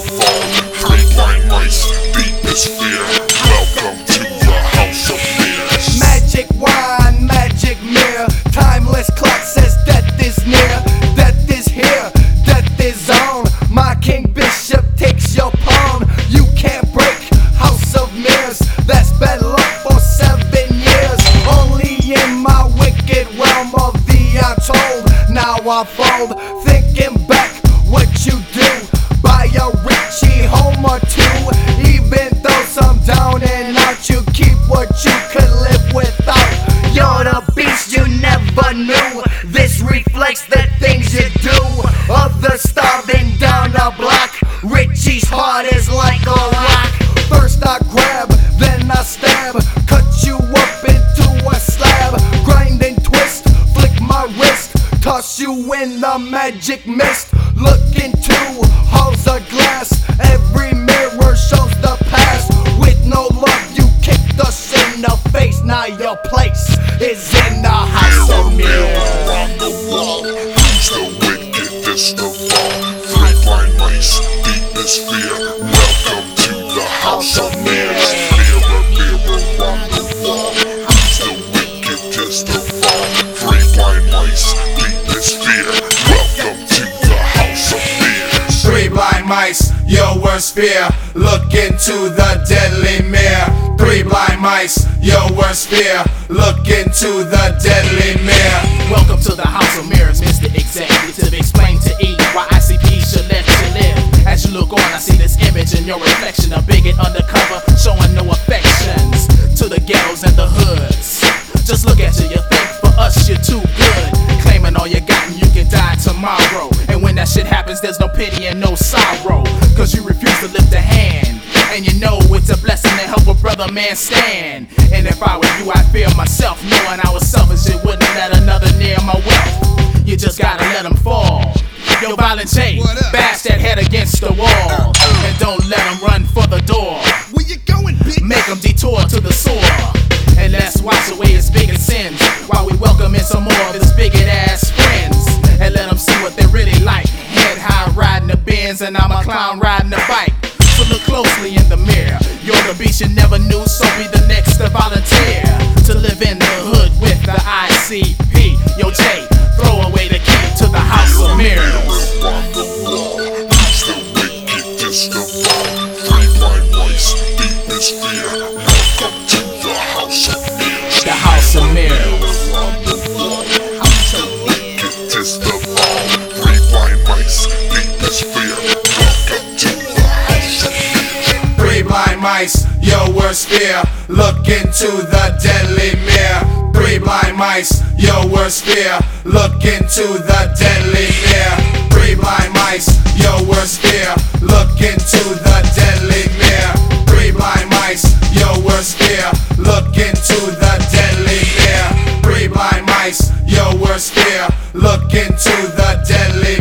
fall. Three blind mice, deepest fear. Welcome to the house of mirrors. Magic wine, magic mirror. Timeless clock says death is near. Death is here, death is on. My king bishop takes your pawn. You can't break house of mirrors. That's bad luck for 7 years. Only in my wicked realm of the untold. Now I fold, thinking back what you do. Buy a Richie home or two. Even though some down and out, you keep what you could live without. You're the beast you never knew. This reflects the things you do. Others starving down the block. Richie's heart is like a rock. First I grab, then I stab. Cut you up into a slab. Grind and twist, flick my wrist. Toss you in the magic mist. Look into halls of glass. Every mirror shows the past. With no love you kicked us in the face. Now your place is in the house of mirrors. On the wall, who's the wickedest of all? Three blind mice, deepest fear. Welcome to the house of mirrors. Mirror, mirror on the wall, who's the wickedest of all? Three blind mice, deepest fear. Welcome to the house of mirrors. Three blind mice, your worst fear. Look into the deadly mirror. Three blind mice, your worst fear. Look into the deadly mirror. Welcome to the house of mirrors, Mr. Executive. Explain to E why ICP should let you live. As you look on, I see this image in your reflection. A bigot undercover, showing no affections to the ghettos and the hoods. Just look at you, you think for us you're too good. Claiming all you got and you can die tomorrow. And when that shit happens, there's no pity and no sorrow. Cause you refuse to lift a hand. And you know it's a blessing to help a brother man stand. And if I were you, I'd fear myself. Knowing I was selfish, it wouldn't let another near my wealth. You just gotta let him fall. Yo, Violent J, bash that head against the wall. And don't let him run for the door. Where you going, bitch? Make him detour to the sore. And let's wash away his biggest sins while we welcome in some more of his bigot ass friends. And let them see what they're really like. Head high riding the Benz and I'm a clown riding the bike. So look closely in the mirror. You're the beast you never knew, so be the next to volunteer to live in the hood with the ICP. Yo Jay, throw away the key to the house of mirrors. On the wall, who's the wickedest of all? Three blind mice, deepest fear. Welcome to the house of mirrors. The house of mirrors. On the wall, who's the wickedest of all? Three blind mice, deepest fear. Welcome to the house of mirrors. Three blind mice, your worst fear. Look into the deadly mirror. Three blind mice, your worst fear. Look into the deadly mirror. Three blind mice, your worst fear. Look into the deadly mirror. Three blind mice, your worst fear. Look into the deadly mirror. Three blind mice, your worst fear. Look into the deadly